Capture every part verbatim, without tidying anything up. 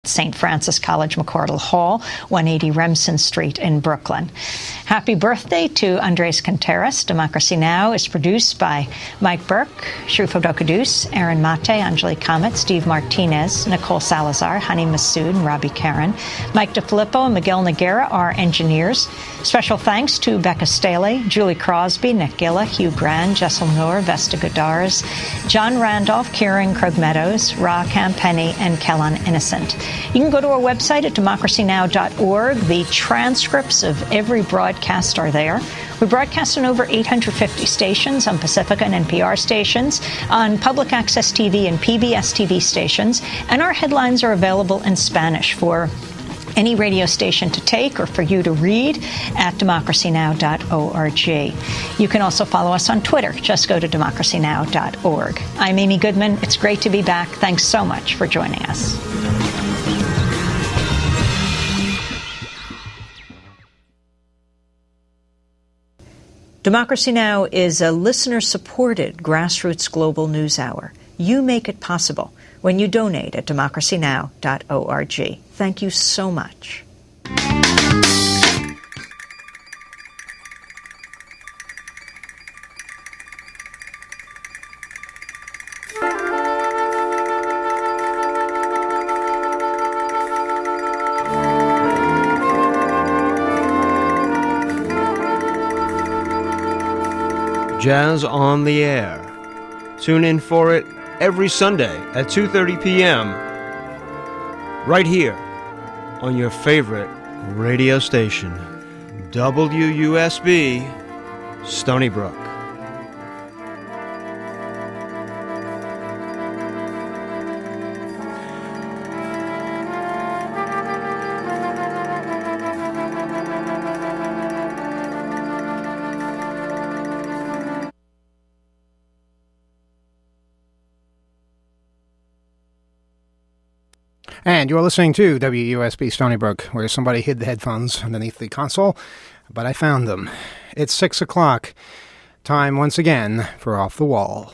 Saint Francis College McCardle Hall, one eighty Remsen Street in Brooklyn. Happy birthday to Andres Contreras. Democracy Now! Is produced by Mike Burke, Shrufo Dokadus, Aaron Mate, Angelique Comet, Steve Martinez, Nicole Salazar, Hani Massoud, and Robbie Karen. Mike DeFilippo and Miguel Noguera are engineers. Special thanks to Becca Staley, Julie Crosby, Nick Gilla, Hugh Grand, Jessel Noor, Vesta Godars, John Randolph, Kieran Krug Meadows, Ra Campenny, and Kellan Innocent. You can go to our website at democracy now dot org. The transcripts of every broadcast are there. We broadcast on over eight hundred fifty stations, on Pacifica and N P R stations, on public access T V and P B S T V stations, and our headlines are available in Spanish for any radio station to take or for you to read at democracy now dot org. You can also follow us on Twitter. Just go to democracy now dot org. I'm Amy Goodman. It's great to be back. Thanks so much for joining us. Democracy Now! Is a listener-supported grassroots global news hour. You make it possible when you donate at democracy now dot org. Thank you so much. Jazz on the Air. Tune in for it every Sunday at two thirty p.m. right here on your favorite radio station, W U S B, Stony Brook. And you're listening to W U S B Stony Brook, where somebody hid the headphones underneath the console, but I found them. It's six o'clock. Time once again for Off the Wall.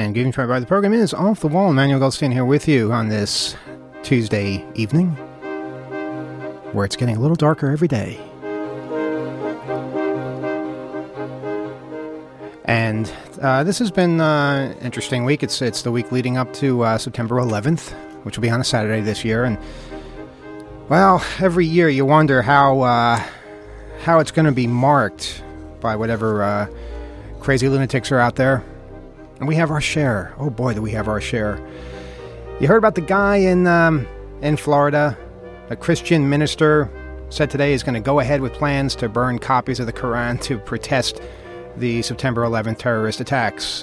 and giving to by the program is Off the Wall. Emmanuel Goldstein here with you on this Tuesday evening, where it's getting a little darker every day. And uh, this has been an uh, interesting week. It's it's the week leading up to uh, September eleventh, which will be on a Saturday this year. And, well, every year you wonder how uh, how it's going to be marked by whatever uh, crazy lunatics are out there. And we have our share. Oh boy, do we have our share. You heard about the guy in um, in Florida, a Christian minister, said today he's going to go ahead with plans to burn copies of the Quran to protest the September eleventh terrorist attacks.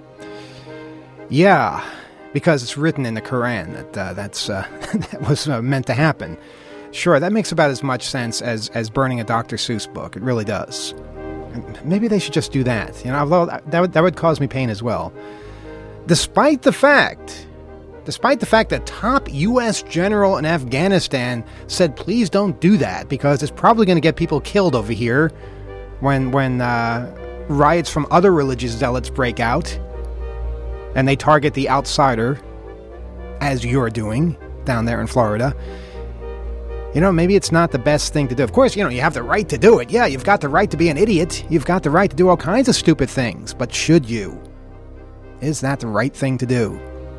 Yeah, because it's written in the Quran that uh, that's uh, that was uh, meant to happen. Sure, that makes about as much sense as, as burning a Doctor Seuss book. It really does. Maybe they should just do that. You know, although that would, that would cause me pain as well. Despite the fact, despite the fact that top U S general in Afghanistan said, please don't do that because it's probably going to get people killed over here when when uh, riots from other religious zealots break out and they target the outsider, as you're doing down there in Florida. You know, maybe it's not the best thing to do. Of course, you know, you have the right to do it. Yeah, you've got the right to be an idiot. You've got the right to do all kinds of stupid things. But should you? Is that the right thing to do?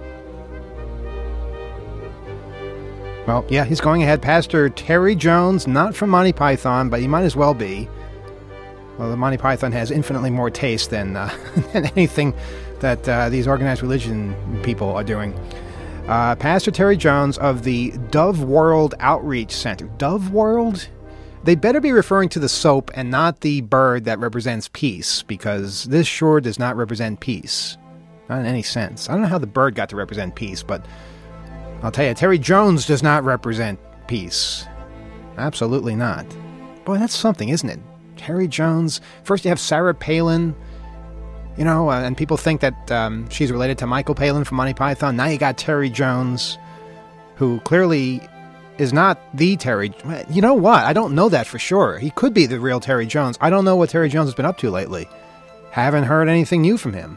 Well, yeah, he's going ahead. Pastor Terry Jones, not from Monty Python, but he might as well be. Well, the Monty Python has infinitely more taste than, uh, than anything that uh, these organized religion people are doing. Uh, Pastor Terry Jones of the Dove World Outreach Center. Dove World? They better be referring to the soap and not the bird that represents peace, because this sure does not represent peace. Not in any sense. I don't know how the bird got to represent peace, but I'll tell you, Terry Jones does not represent peace. Absolutely not. Boy, that's something, isn't it? Terry Jones. First you have Sarah Palin. You know, uh, and people think that um, she's related to Michael Palin from Monty Python. Now you got Terry Jones, who clearly is not the Terry... You know what? I don't know that for sure. He could be the real Terry Jones. I don't know what Terry Jones has been up to lately. Haven't heard anything new from him.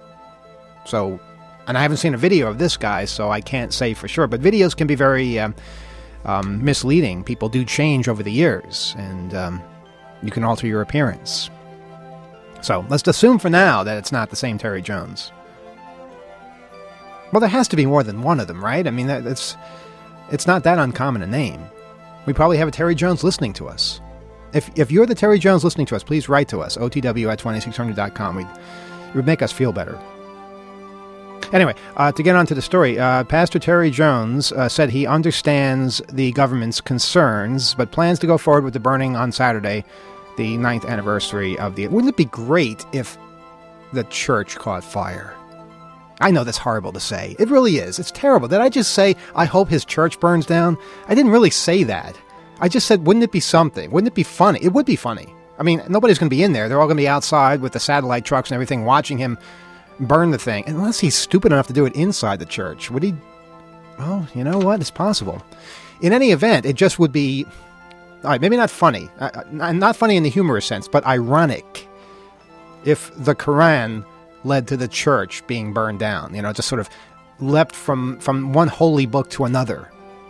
So, and I haven't seen a video of this guy, so I can't say for sure. But videos can be very um, um, misleading. People do change over the years, and um, you can alter your appearance. So, let's assume for now that it's not the same Terry Jones. Well, there has to be more than one of them, right? I mean, that, it's, it's not that uncommon a name. We probably have a Terry Jones listening to us. If if you're the Terry Jones listening to us, please write to us, O T W at twenty-six hundred dot com. We'd, it would make us feel better. Anyway, uh, to get on to the story, uh, Pastor Terry Jones uh, said he understands the government's concerns, but plans to go forward with the burning on Saturday, the ninth anniversary of the... Wouldn't it be great if the church caught fire? I know that's horrible to say. It really is. It's terrible. Did I just say, I hope his church burns down? I didn't really say that. I just said, wouldn't it be something? Wouldn't it be funny? It would be funny. I mean, nobody's going to be in there. They're all going to be outside with the satellite trucks and everything, watching him burn the thing. Unless he's stupid enough to do it inside the church. Would he? Well, you know what? It's possible. In any event, it just would be... All right, maybe not funny, uh, not funny in the humorous sense, but ironic if the Quran led to the church being burned down. You know, just sort of leapt from, from one holy book to another.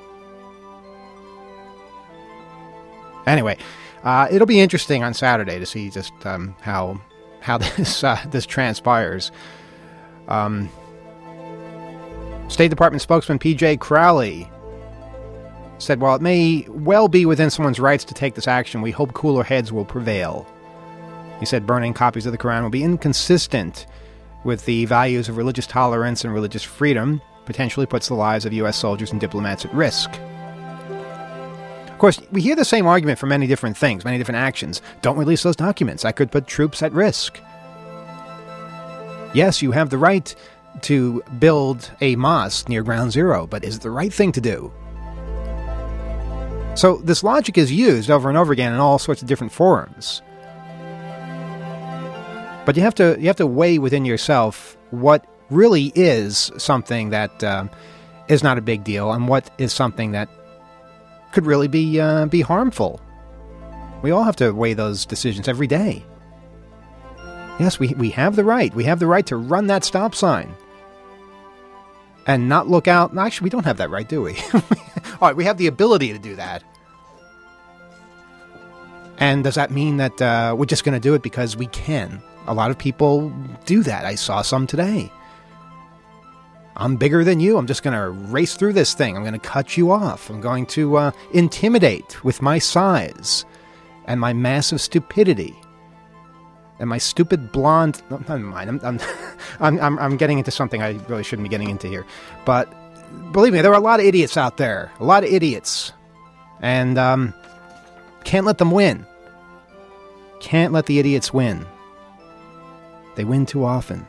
Anyway, uh, it'll be interesting on Saturday to see just um, how how this uh, this transpires. Um, State Department spokesman P J Crowley said, while it may well be within someone's rights to take this action, we hope cooler heads will prevail. He said burning copies of the Quran will be inconsistent with the values of religious tolerance and religious freedom, potentially puts the lives of U S soldiers and diplomats at risk. Of course, we hear the same argument for many different things, many different actions. Don't release those documents. That could put troops at risk. Yes, you have the right to build a mosque near Ground Zero, but is it the right thing to do? So this logic is used over and over again in all sorts of different forums. But you have to you have to weigh within yourself what really is something that uh, is not a big deal and what is something that could really be uh, be harmful. We all have to weigh those decisions every day. Yes, we we have the right. We have the right to run that stop sign. and not look out. Actually, we don't have that right, do we? All right, we have the ability to do that. And does that mean that uh, we're just going to do it because we can? A lot of people do that. I saw some today. I'm bigger than you. I'm just going to race through this thing. I'm going to cut you off. I'm going to uh, intimidate with my size and my massive stupidity and my stupid blonde. No, never mind. I'm, I'm, I'm, I'm, I'm getting into something I really shouldn't be getting into here. But believe me, there are a lot of idiots out there. A lot of idiots. And um, can't let them win. Can't let the idiots win. They win too often.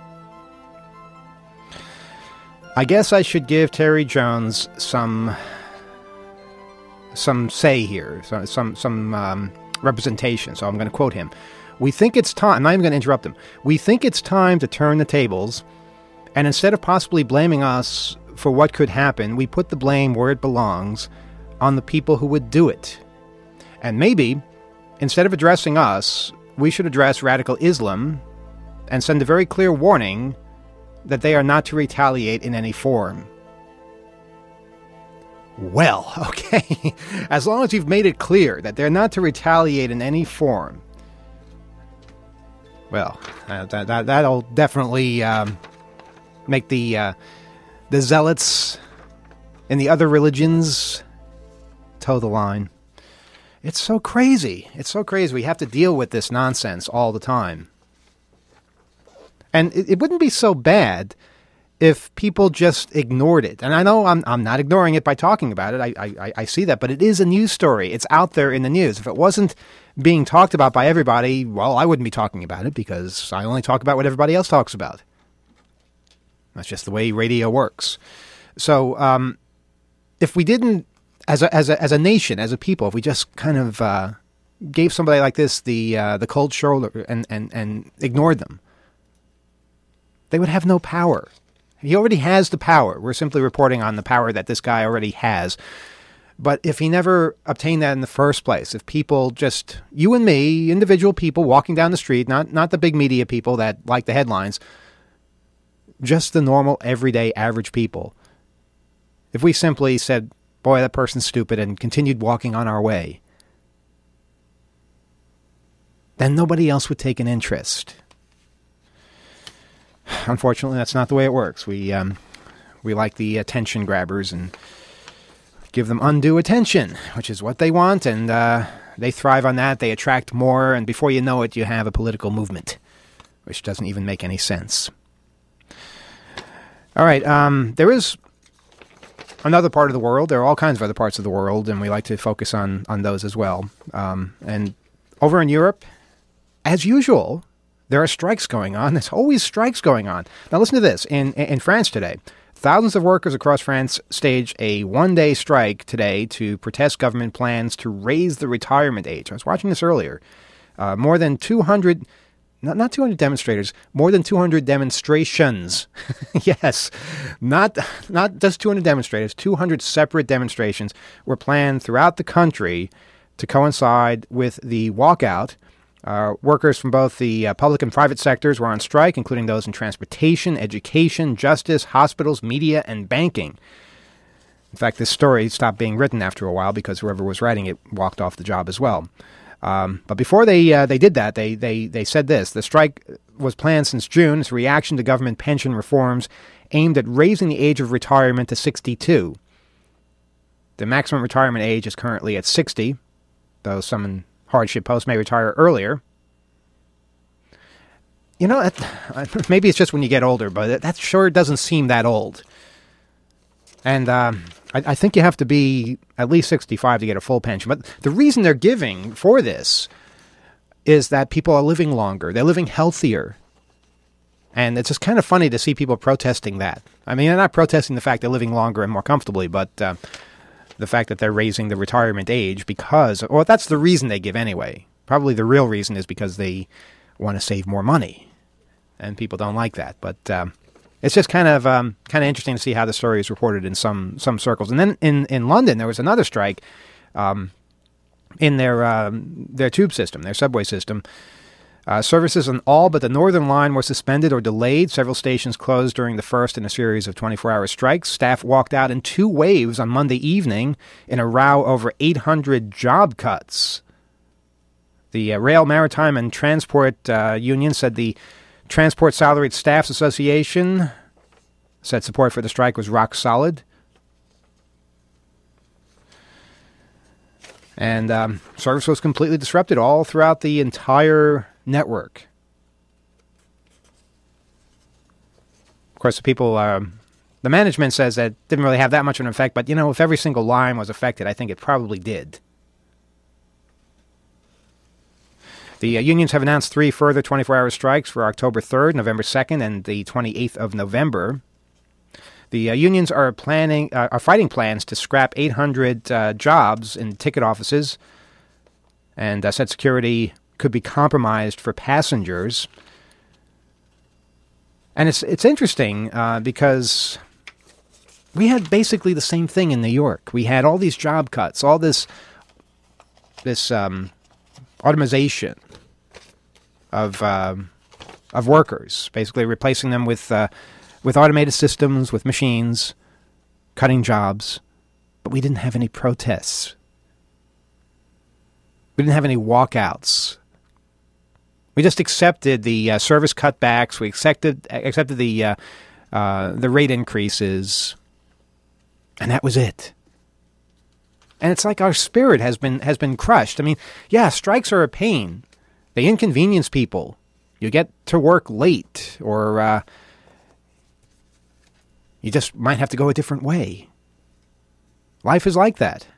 I guess I should give Terry Jones some some say here, some some, some um, representation. So I'm going to quote him. We think it's time, I'm not even going to interrupt him. We think it's time to turn the tables, and instead of possibly blaming us for what could happen, we put the blame where it belongs, on the people who would do it. And maybe, instead of addressing us, we should address radical Islam and send a very clear warning that they are not to retaliate in any form. Well, okay, as long as you've made it clear that they're not to retaliate in any form, well, uh, that, that, that'll definitely um, make the, uh, the zealots in the other religions toe the line. It's so crazy. It's so crazy. We have to deal with this nonsense all the time. And it, it wouldn't be so bad if people just ignored it. And I know I'm I'm not ignoring it by talking about it. I, I, I see that. But it is a news story. It's out there in the news. If it wasn't being talked about by everybody, well, I wouldn't be talking about it because I only talk about what everybody else talks about. That's just the way radio works. So um, if we didn't, as a, as a, as a nation, as a people, if we just kind of uh, gave somebody like this the uh, the cold shoulder and, and, and ignored them, they would have no power. He already has the power. We're simply reporting on the power that this guy already has. But if he never obtained that in the first place, if people just, you and me, individual people walking down the street, not, not the big media people that like the headlines, just the normal, everyday, average people, if we simply said, boy, that person's stupid, and continued walking on our way, then nobody else would take an interest. Unfortunately, that's not the way it works. We um, we like the attention grabbers and give them undue attention, which is what they want, and uh, they thrive on that. They attract more, and before you know it, you have a political movement, which doesn't even make any sense. All right, um, there is another part of the world. There are all kinds of other parts of the world, and we like to focus on, on those as well. Um, and over in Europe, as usual, there are strikes going on. There's always strikes going on. Now listen to this. In in France today, thousands of workers across France staged a one-day strike today to protest government plans to raise the retirement age. I was watching this earlier. Uh, more than two hundred, not, not two hundred demonstrators, more than two hundred demonstrations. Yes, not, not just two hundred demonstrators, two hundred separate demonstrations were planned throughout the country to coincide with the walkout. Uh, workers from both the uh, public and private sectors were on strike, including those in transportation, education, justice, hospitals, media, and banking. In fact, this story stopped being written after a while because whoever was writing it walked off the job as well. Um, but before they uh, they did that, they, they, they said this. The strike was planned since June as a reaction to government pension reforms aimed at raising the age of retirement to sixty-two. The maximum retirement age is currently at sixty, though some in hardship post may retire earlier. You know, maybe it's just when you get older, but that sure doesn't seem that old. And um, I, I think you have to be at least sixty-five to get a full pension. But the reason they're giving for this is that people are living longer. They're living healthier. And it's just kind of funny to see people protesting that. I mean, they're not protesting the fact they're living longer and more comfortably, but uh, the fact that they're raising the retirement age because, well, that's the reason they give anyway. Probably the real reason is because they want to save more money. And people don't like that. But um, it's just kind of um, kind of interesting to see how the story is reported in some some circles. And then in, in London, there was another strike um, in their um, their tube system, their subway system. Uh, services on all but the Northern Line were suspended or delayed. Several stations closed during the first in a series of twenty-four hour strikes. Staff walked out in two waves on Monday evening in a row over eight hundred job cuts. The uh, Rail, Maritime, and Transport uh, Union said the Transport Salaried Staffs Association said support for the strike was rock solid. And um, service was completely disrupted all throughout the entire network. Of course, the people, um, the management says that didn't really have that much of an effect, but, you know, if every single line was affected, I think it probably did. The uh, unions have announced three further twenty-four hour strikes for October third, November second, and the twenty-eighth of November. The uh, unions are planning, uh, are fighting plans to scrap eight hundred uh, jobs in ticket offices, and uh, said security could be compromised for passengers. And it's it's interesting uh, because we had basically the same thing in New York. We had all these job cuts, all this this um, automation of um, of workers, basically replacing them with uh, with automated systems, with machines, cutting jobs. But we didn't have any protests. We didn't have any walkouts. We just accepted the uh, service cutbacks. We accepted accepted the uh, uh, the rate increases, and that was it. And it's like our spirit has been has been crushed. I mean, yeah, strikes are a pain. They inconvenience people. You get to work late, or uh, you just might have to go a different way. Life is like that.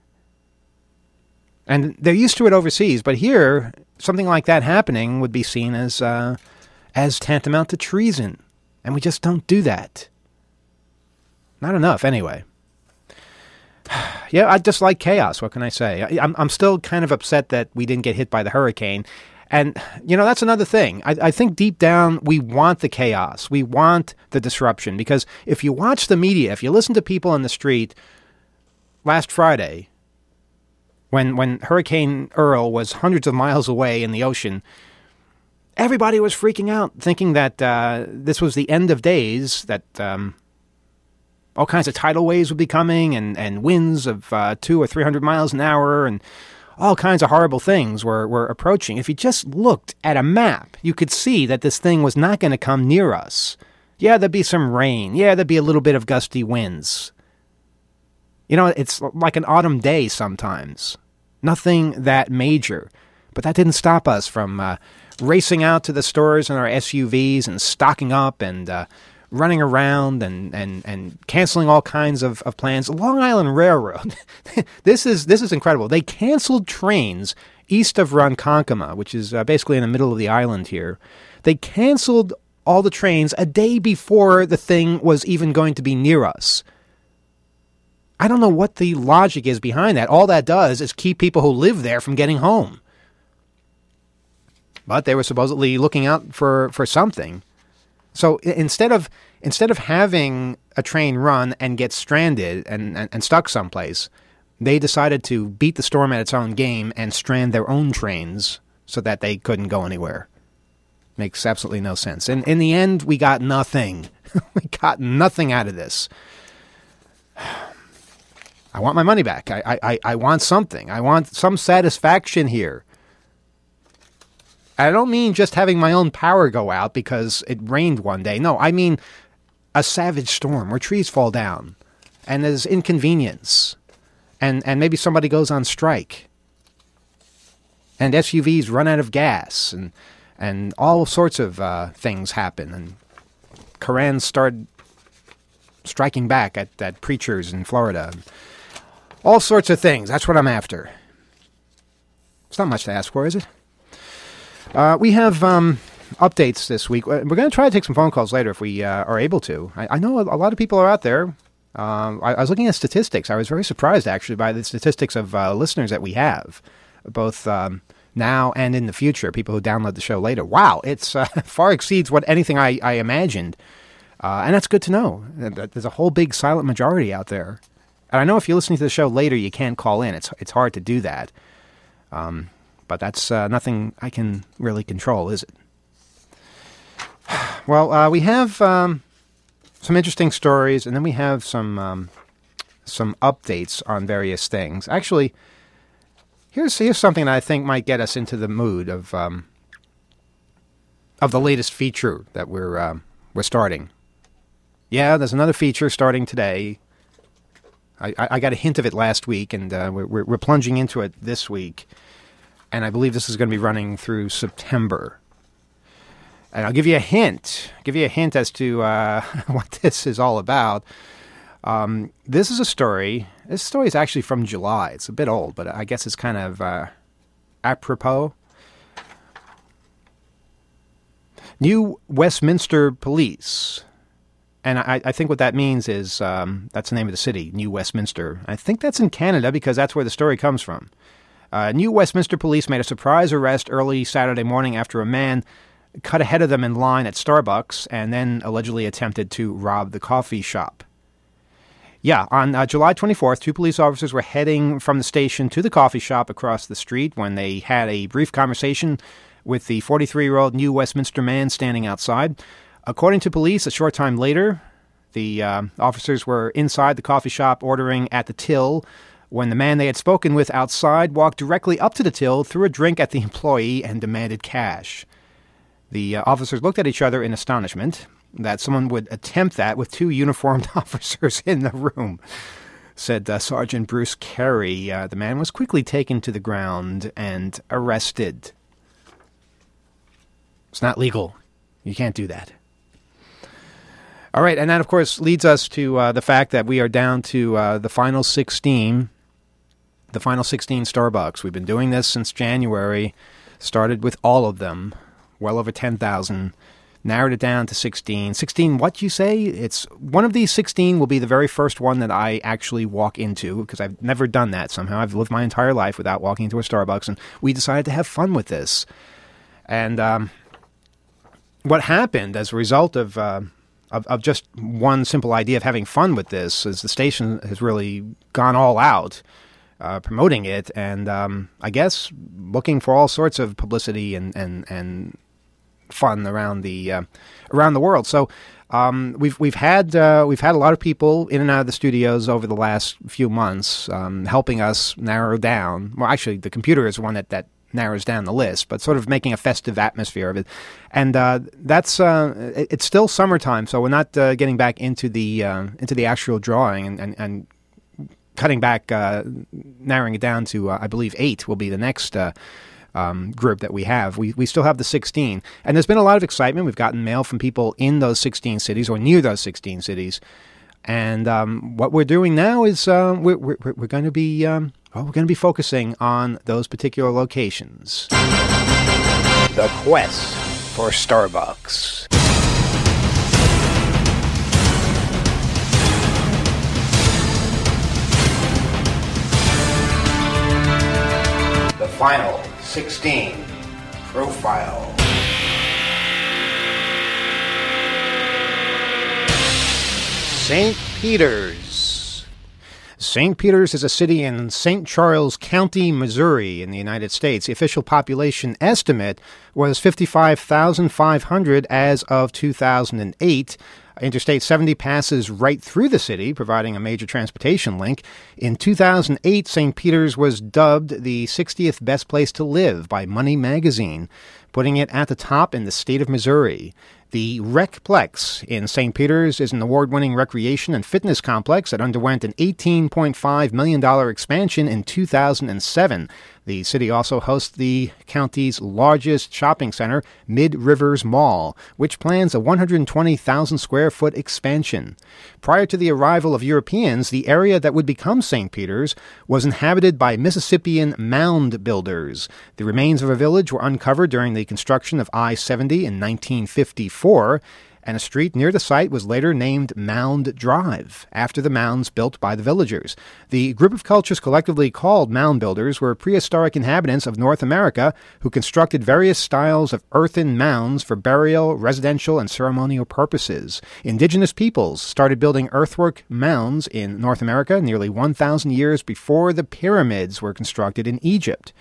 And they're used to it overseas, but here, something like that happening would be seen as uh, as tantamount to treason. And we just don't do that. Not enough, anyway. Yeah, I just like chaos. What can I say? I, I'm, I'm still kind of upset that we didn't get hit by the hurricane. And, you know, that's another thing. I, I think deep down, we want the chaos. We want the disruption. Because if you watch the media, if you listen to people in the street last Friday, when when Hurricane Earl was hundreds of miles away in the ocean, everybody was freaking out, thinking that uh, this was the end of days, that um, all kinds of tidal waves would be coming, and, and winds of uh, two or three hundred miles an hour, and all kinds of horrible things were, were approaching. If you just looked at a map, you could see that this thing was not going to come near us. Yeah, there'd be some rain. Yeah, there'd be a little bit of gusty winds. You know, it's like an autumn day sometimes. Nothing that major. But that didn't stop us from uh, racing out to the stores in our S U Vs and stocking up and uh, running around and, and, and canceling all kinds of, of plans. Long Island Railroad, this is this is incredible. They canceled trains east of Ronkonkoma, which is uh, basically in the middle of the island here. They canceled all the trains a day before the thing was even going to be near us. I don't know what the logic is behind that. All that does is keep people who live there from getting home. But they were supposedly looking out for, for something. So instead of instead of having a train run and get stranded and, and, and stuck someplace, they decided to beat the storm at its own game and strand their own trains so that they couldn't go anywhere. Makes absolutely no sense. And in the end, we got nothing. We got nothing out of this. I want my money back. I, I, I want something. I want some satisfaction here. I don't mean just having my own power go out because it rained one day. No, I mean a savage storm where trees fall down and there's inconvenience and, and maybe somebody goes on strike and S U Vs run out of gas and and all sorts of uh, things happen and Korans start striking back at, at preachers in Florida. All sorts of things. That's what I'm after. It's not much to ask for, is it? Uh, we have um, updates this week. We're going to try to take some phone calls later if we uh, are able to. I, I know a, a lot of people are out there. Um, I, I was looking at statistics. I was very surprised, actually, by the statistics of uh, listeners that we have, both um, now and in the future, people who download the show later. Wow, it's uh, far exceeds what anything I, I imagined. Uh, and that's good to know. There's a whole big silent majority out there. And I know if you're listening to the show later, you can't call in. It's it's hard to do that. Um, But that's uh, nothing I can really control, is it? Well, uh, we have um, some interesting stories, and then we have some um, some updates on various things. Actually, here's here's something that I think might get us into the mood of um, of the latest feature that we're um, we're starting. Yeah, there's another feature starting today. I, I, I got a hint of it last week, and uh, we're we're plunging into it this week. And I believe this is going to be running through September. And I'll give you a hint. I'll give you a hint as to uh, what this is all about. Um, this is a story. This story is actually from July. It's a bit old, but I guess it's kind of uh, apropos. New Westminster Police. And I, I think what that means is um, that's the name of the city, New Westminster. I think that's in Canada because that's where the story comes from. Uh, New Westminster Police made a surprise arrest early Saturday morning after a man cut ahead of them in line at Starbucks and then allegedly attempted to rob the coffee shop. Yeah, on uh, July twenty-fourth, two police officers were heading from the station to the coffee shop across the street when they had a brief conversation with the forty-three-year-old New Westminster man standing outside. According to police, a short time later, the uh, officers were inside the coffee shop ordering at the till when the man they had spoken with outside walked directly up to the till, threw a drink at the employee, and demanded cash. The uh, officers looked at each other in astonishment that someone would attempt that with two uniformed officers in the room, said uh, Sergeant Bruce Carey. Uh, the man was quickly taken to the ground and arrested. It's not legal. You can't do that. All right, and that, of course, leads us to uh, the fact that we are down to uh, the final sixteen. The final sixteen Starbucks. We've been doing this since January. Started with all of them, well over ten thousand. Narrowed it down to sixteen. sixteen, what you say? It's one of these sixteen will be the very first one that I actually walk into, because I've never done that somehow. I've lived my entire life without walking into a Starbucks, and we decided to have fun with this. And um, what happened as a result of, uh, of of just one simple idea of having fun with this is the station has really gone all out. Uh, promoting it, and um, I guess looking for all sorts of publicity and and, and fun around the uh, around the world. So um, we've we've had uh, we've had a lot of people in and out of the studios over the last few months, um, helping us narrow down. Well, actually, the computer is the one that, that narrows down the list, but sort of making a festive atmosphere of it. And uh, that's uh, it, it's still summertime, so we're not uh, getting back into the uh, into the actual drawing and and. and cutting back, uh, narrowing it down to, uh, I believe, eight will be the next uh, um, group that we have. We we still have the sixteen. And there's been a lot of excitement. We've gotten mail from people in those sixteen cities or near those sixteen cities. And um, what we're doing now is uh, we're, we're, we're going to be um, well, we're going to be focusing on those particular locations. The quest for Starbucks. Final sixteen profile. Saint Peters. Saint Peters is a city in Saint Charles County, Missouri, in the United States. The official population estimate was fifty-five thousand five hundred as of two thousand eight. Interstate seventy passes right through the city, providing a major transportation link. In two thousand eight, Saint Peters was dubbed the sixtieth best place to live by Money Magazine, putting it at the top in the state of Missouri. The Recplex in Saint Peters is an award-winning recreation and fitness complex that underwent an eighteen point five million dollars expansion in two thousand seven. The city also hosts the county's largest shopping center, Mid Rivers Mall, which plans a one hundred twenty thousand square foot expansion. Prior to the arrival of Europeans, the area that would become Saint Peters was inhabited by Mississippian mound builders. The remains of a village were uncovered during the construction of I seventy in nineteen fifty-four, and a street near the site was later named Mound Drive, after the mounds built by the villagers. The group of cultures collectively called mound builders were prehistoric inhabitants of North America who constructed various styles of earthen mounds for burial, residential, and ceremonial purposes. Indigenous peoples started building earthwork mounds in North America nearly one thousand years before the pyramids were constructed in Egypt.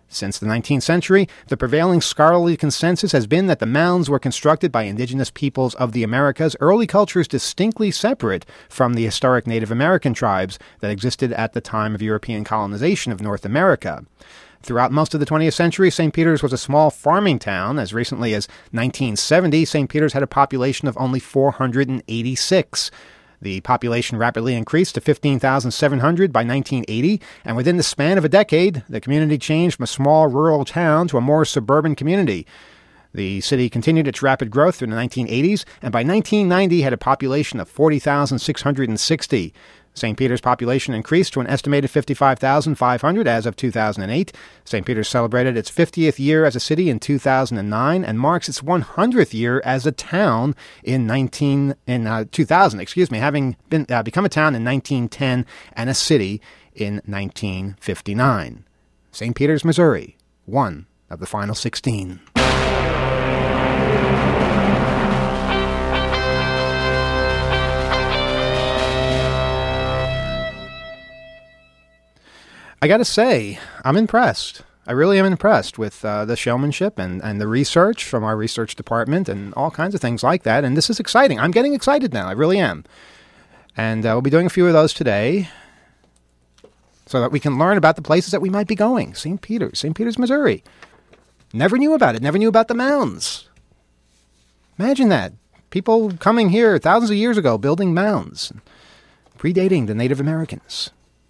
Since the nineteenth century, the prevailing scholarly consensus has been that the mounds were constructed by indigenous peoples of the Americas, early cultures distinctly separate from the historic Native American tribes that existed at the time of European colonization of North America. Throughout most of the twentieth century, Saint Peter's was a small farming town. As recently as nineteen seventy, Saint Peter's had a population of only four hundred eighty-six. The population rapidly increased to fifteen thousand seven hundred by nineteen eighty, and within the span of a decade, the community changed from a small rural town to a more suburban community. The city continued its rapid growth through the nineteen eighties, and by nineteen ninety had a population of forty thousand six hundred sixty. Saint Peter's population increased to an estimated fifty-five thousand five hundred as of two thousand eight. Saint Peter's celebrated its fiftieth year as a city in two thousand nine and marks its one hundredth year as a town in nineteen in uh, two thousand. Excuse me, having been uh, become a town in nineteen ten and a city in nineteen fifty-nine. Saint Peter's, Missouri, one of the final sixteen. I got to say, I'm impressed. I really am impressed with uh, the showmanship and, and the research from our research department and all kinds of things like that. And this is exciting. I'm getting excited now. I really am. And uh, we'll be doing a few of those today so that we can learn about the places that we might be going. Saint Peter's, Saint Peter's, Missouri. Never knew about it. Never knew about the mounds. Imagine that. People coming here thousands of years ago building mounds, predating the Native Americans.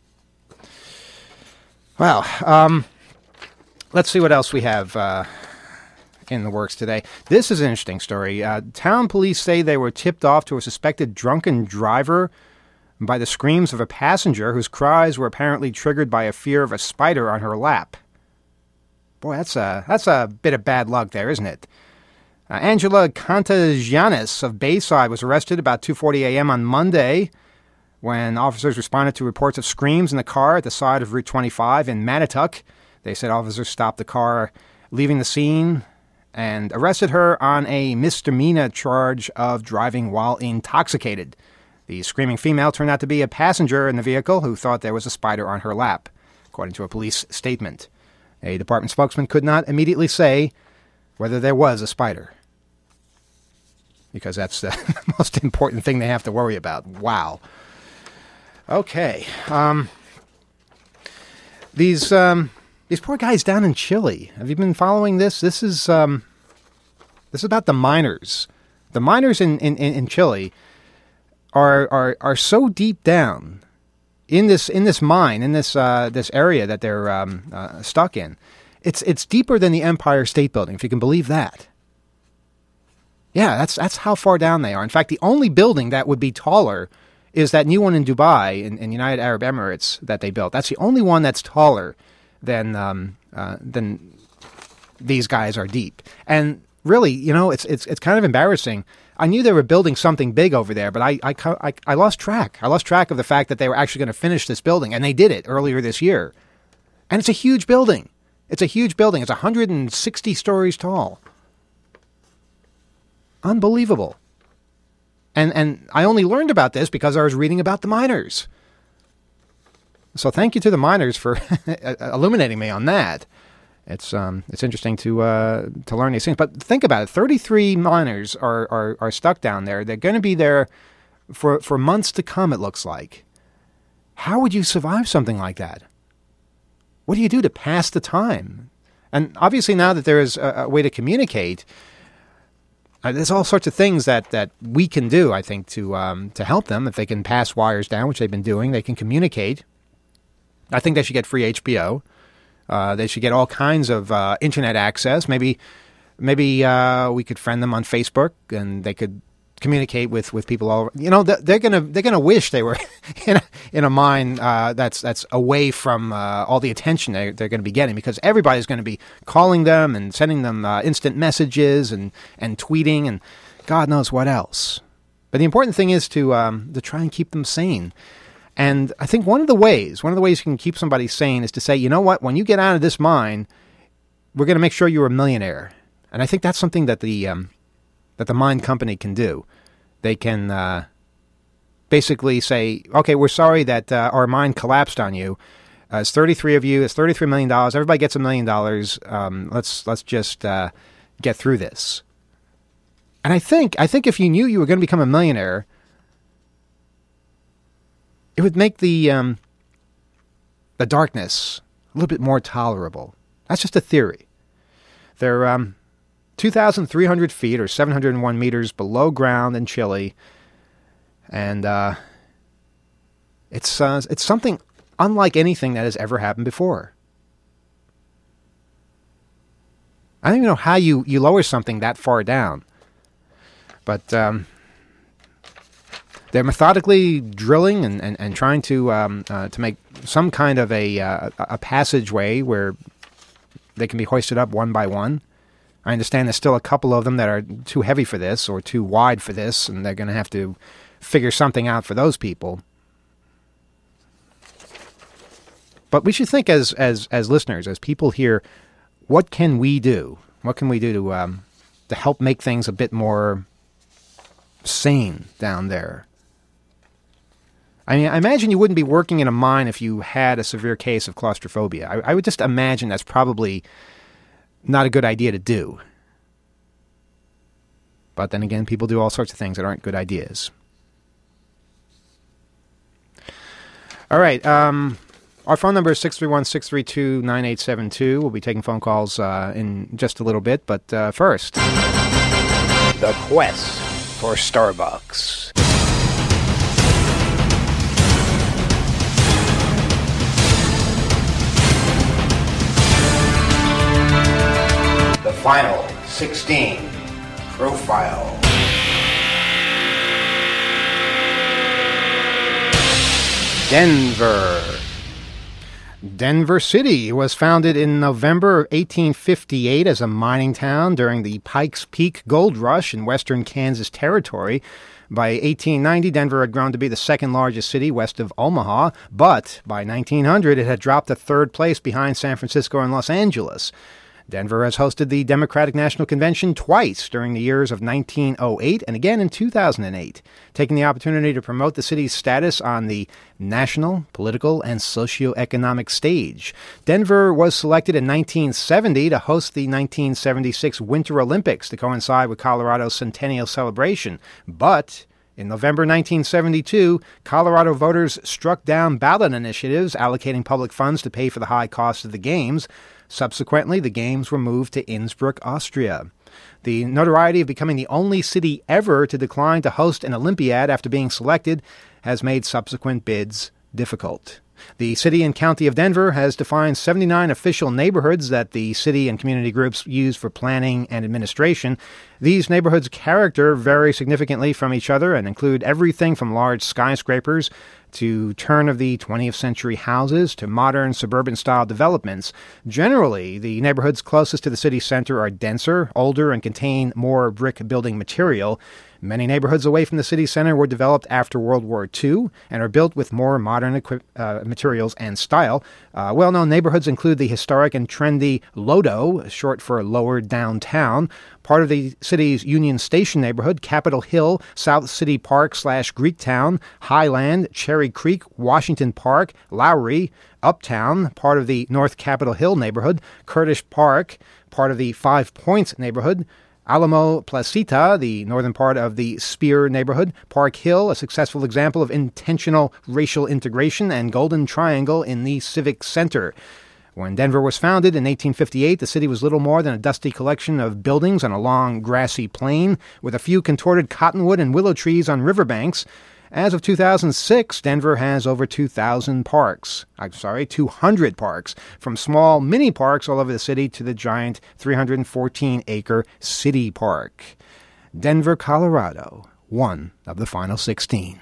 Well, um, let's see what else we have uh, in the works today. This is an interesting story. Uh, town police say they were tipped off to a suspected drunken driver by the screams of a passenger whose cries were apparently triggered by a fear of a spider on her lap. Boy, that's a, that's a bit of bad luck there, isn't it? Uh, Angela Contagianis of Bayside was arrested about two forty a.m. on Monday when officers responded to reports of screams in the car at the side of Route twenty-five in Mattituck. They said officers stopped the car, leaving the scene, and arrested her on a misdemeanor charge of driving while intoxicated. The screaming female turned out to be a passenger in the vehicle who thought there was a spider on her lap, according to a police statement. A department spokesman could not immediately say whether there was a spider, because that's the most important thing they have to worry about. Wow. Okay, um, these um, these poor guys down in Chile. Have you been following this? This is um, this is about the miners. The miners in, in, in Chile are are are so deep down in this in this mine in this uh, this area that they're um, uh, stuck in. It's it's deeper than the Empire State Building, if you can believe that. Yeah, that's that's how far down they are. In fact, the only building that would be taller is that new one in Dubai, in, in United Arab Emirates, that they built. That's the only one that's taller than um, uh, than these guys are deep. And really, you know, it's it's it's kind of embarrassing. I knew they were building something big over there, but I I, I, I lost track. I lost track of the fact that they were actually going to finish this building, and they did it earlier this year. And it's a huge building. It's a huge building. It's one hundred sixty stories tall. Unbelievable. And and I only learned about this because I was reading about the miners. So thank you to the miners for illuminating me on that. It's um it's interesting to uh, to learn these things. But think about it: thirty-three miners are are, are stuck down there. They're going to be there for for months to come. It looks like. How would you survive something like that? What do you do to pass the time? And obviously, now that there is a, a way to communicate. Uh, there's all sorts of things that, that we can do, I think, to um, to help them. If they can pass wires down, which they've been doing, they can communicate. I think they should get free H B O. Uh, they should get all kinds of uh, internet access. Maybe maybe uh, we could friend them on Facebook, and they could communicate with, with people all over. You know, they're gonna they're gonna wish they were in a, in a mine uh, that's that's away from uh, all the attention they they're going to be getting, because everybody's going to be calling them and sending them uh, instant messages and, and tweeting and God knows what else. But the important thing is to um, to try and keep them sane. And I think one of the ways one of the ways you can keep somebody sane is to say, you know what, when you get out of this mine, we're going to make sure you're a millionaire. And I think that's something that the um, that the mine company can do. They can uh, basically say, okay, we're sorry that uh, our mine collapsed on you, Uh, it's thirty-three of you. It's thirty-three million dollars. Everybody gets a million dollars. Um, let's let's just uh, get through this. And I think I think if you knew you were going to become a millionaire, it would make the um, the darkness a little bit more tolerable. That's just a theory. They're um, two thousand three hundred feet or seven hundred one meters below ground in Chile. And uh, it's uh, it's something unlike anything that has ever happened before. I don't even know how you, you lower something that far down. But um, they're methodically drilling and, and, and trying to um, uh, to make some kind of a uh, a passageway where they can be hoisted up one by one. I understand there's still a couple of them that are too heavy for this or too wide for this, and they're going to have to figure something out for those people. But we should think as as as listeners, as people here, what can we do? What can we do to um, to help make things a bit more sane down there? I mean, I imagine you wouldn't be working in a mine if you had a severe case of claustrophobia. I, I would just imagine that's probably not a good idea to do. But then again, people do all sorts of things that aren't good ideas. All right. Um, our phone number is six three one, six three two, nine eight seven two. We'll be taking phone calls uh, in just a little bit. But uh, first, the quest for Starbucks. The final sixteen profile. Denver. Denver City was founded in November of eighteen fifty-eight as a mining town during the Pikes Peak Gold Rush in western Kansas Territory. By eighteen ninety, Denver had grown to be the second largest city west of Omaha, but by nineteen hundred it had dropped to third place behind San Francisco and Los Angeles. Denver has hosted the Democratic National Convention twice during the years of nineteen oh eight and again in two thousand eight, taking the opportunity to promote the city's status on the national, political, and socioeconomic stage. Denver was selected in nineteen seventy to host the nineteen seventy-six Winter Olympics to coincide with Colorado's centennial celebration, but in November nineteen seventy-two, Colorado voters struck down ballot initiatives allocating public funds to pay for the high cost of the Games. Subsequently, the Games were moved to Innsbruck, Austria. The notoriety of becoming the only city ever to decline to host an Olympiad after being selected has made subsequent bids difficult. The City and County of Denver has defined seventy-nine official neighborhoods that the city and community groups use for planning and administration. These neighborhoods' character vary significantly from each other and include everything from large skyscrapers to turn-of-the-twentieth century houses to modern suburban-style developments. Generally, the neighborhoods closest to the city center are denser, older, and contain more brick building material. Many neighborhoods away from the city center were developed after World War Two and are built with more modern equi- uh, materials and style. Uh, well-known neighborhoods include the historic and trendy Lodo, short for Lower Downtown, part of the city's Union Station neighborhood, Capitol Hill, South City Park slash Greektown, Highland, Cherry Creek, Washington Park, Lowry, Uptown, part of the North Capitol Hill neighborhood, Curtis Park, part of the Five Points neighborhood, Alamo Placita, the northern part of the Spear neighborhood, Park Hill, a successful example of intentional racial integration, and Golden Triangle in the Civic Center. When Denver was founded in eighteen fifty-eight, the city was little more than a dusty collection of buildings on a long, grassy plain, with a few contorted cottonwood and willow trees on riverbanks. As of two thousand six, Denver has over two thousand parks. I'm sorry, two hundred parks, from small mini parks all over the city to the giant three hundred fourteen acre city park. Denver, Colorado, one of the final sixteen.